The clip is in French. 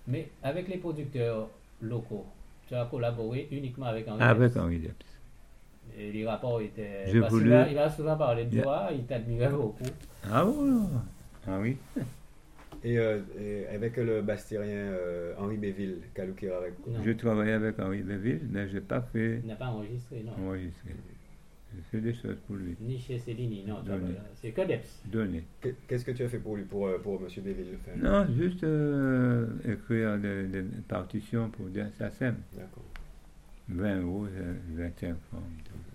Mais avec les producteurs locaux, tu as collaboré uniquement avec Henri Avec Dess. Henri Debs. Et les rapports étaient. Je Parce qu'il voulais. il va souvent parler de il a- toi, il t'admirait beaucoup. Ah bon? Ah oui. Et avec le bastérien Henri Béville, Kaloukira Non, Je travaillais avec Henri Béville, mais je n'ai pas fait il n'a pas enregistré, non. enregistrer. Je fais des choses pour lui. Ni chez Cellini, non. Donner. C'est que Debs. Donner. Qu'est-ce que tu as fait pour lui, pour Monsieur Béville? Enfin, Non, juste écrire des partitions pour dire ça sème. d'accord. 20 euros, 25 francs.